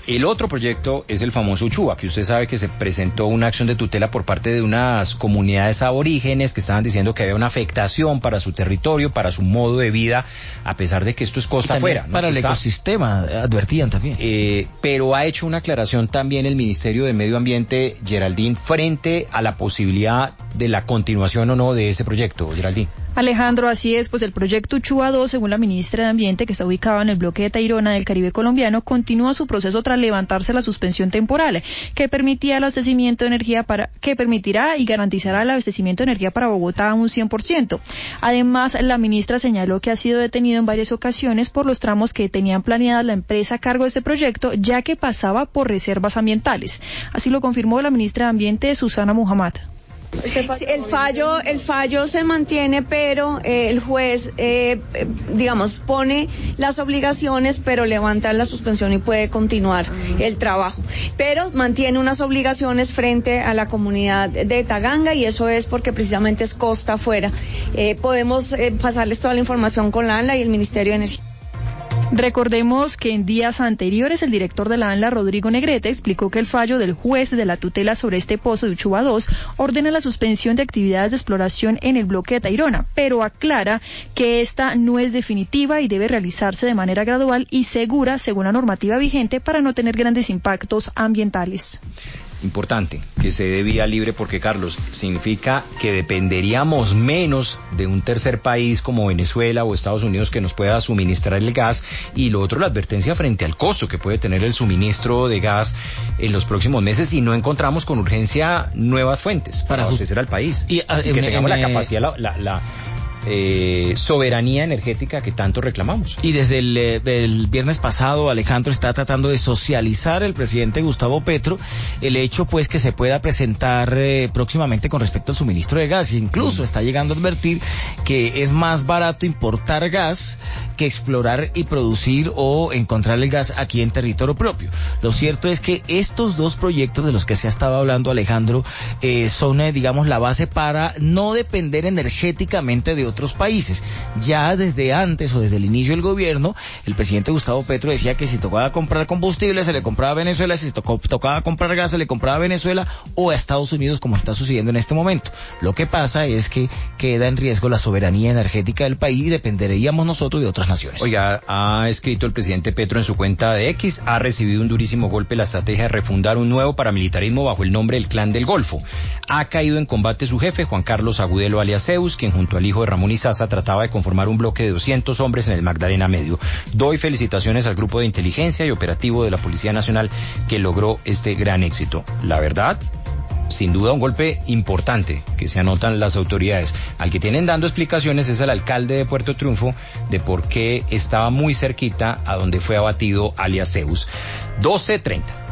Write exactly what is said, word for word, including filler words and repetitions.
El otro proyecto es el famoso Uchuva, que usted sabe que se presentó una acción de tutela por parte de unas comunidades aborígenes que estaban diciendo que había una afectación para su territorio, para su modo de vida, a pesar de que esto es costa afuera, ¿no? Para el Está, ecosistema, advertían también. Eh, pero ha hecho una aclaración también el Ministerio de Medio Ambiente, Geraldine, frente a la posibilidad de la continuación o no de ese proyecto, Geraldine. Alejandro, así es, pues el proyecto Uchuva dos, según la ministra de Ambiente, que está ubicado en el bloque de Tayrona del Caribe colombiano, continúa su proceso tras levantarse la suspensión temporal que permitía el abastecimiento de energía para que permitirá y garantizará el abastecimiento de energía para Bogotá a un cien por ciento. Además, la ministra señaló que ha sido detenido en varias ocasiones por los tramos que tenían planeada la empresa a cargo de este proyecto, ya que pasaba por reservas ambientales. Así lo confirmó la ministra de Ambiente, Susana Muhammad. Sí, el fallo el fallo se mantiene, pero eh, el juez eh, eh, digamos pone las obligaciones, pero levanta la suspensión y puede continuar el trabajo, pero mantiene unas obligaciones frente a la comunidad de Taganga, y eso es porque precisamente es costa afuera. Eh, podemos eh, pasarles toda la información con la ANLA y el Ministerio de Energía. Recordemos que en días anteriores el director de la ANLA, Rodrigo Negrete, explicó que el fallo del juez de la tutela sobre este pozo de Uchuva dos ordena la suspensión de actividades de exploración en el bloque de Tayrona, pero aclara que esta no es definitiva y debe realizarse de manera gradual y segura según la normativa vigente para no tener grandes impactos ambientales. Importante que se dé vía libre, porque, Carlos, significa que dependeríamos menos de un tercer país como Venezuela o Estados Unidos que nos pueda suministrar el gas, y lo otro, la advertencia frente al costo que puede tener el suministro de gas en los próximos meses si no encontramos con urgencia nuevas fuentes para abastecer al país y, a, y que me, tengamos me, la capacidad, la, la, la Eh, soberanía energética que tanto reclamamos. Y desde el, el viernes pasado, Alejandro, está tratando de socializar el presidente Gustavo Petro el hecho pues que se pueda presentar eh, próximamente con respecto al suministro de gas, e incluso mm. está llegando a advertir que es más barato importar gas que explorar y producir o encontrar el gas aquí en territorio propio. Lo cierto es que estos dos proyectos de los que se ha estado hablando, Alejandro, eh, son eh, digamos la base para no depender energéticamente de otros países. Ya desde antes o desde el inicio del gobierno, el presidente Gustavo Petro decía que si tocaba comprar combustible se le compraba a Venezuela, si tocó, tocaba comprar gas se le compraba a Venezuela o a Estados Unidos, como está sucediendo en este momento. Lo que pasa es que queda en riesgo la soberanía energética del país y dependeríamos nosotros de otras naciones. Oiga, ha escrito el presidente Petro en su cuenta de X, ha recibido un durísimo golpe la estrategia de refundar un nuevo paramilitarismo bajo el nombre del Clan del Golfo. Ha caído en combate su jefe, Juan Carlos Agudelo alias Zeus, quien junto al hijo de Ramón Izaza trataba de conformar un bloque de doscientos hombres en el Magdalena Medio. Doy felicitaciones al grupo de inteligencia y operativo de la Policía Nacional que logró este gran éxito. La verdad, sin duda un golpe importante que se anotan las autoridades. Al que tienen dando explicaciones es el alcalde de Puerto Triunfo de por qué estaba muy cerquita a donde fue abatido alias Zeus. doce treinta.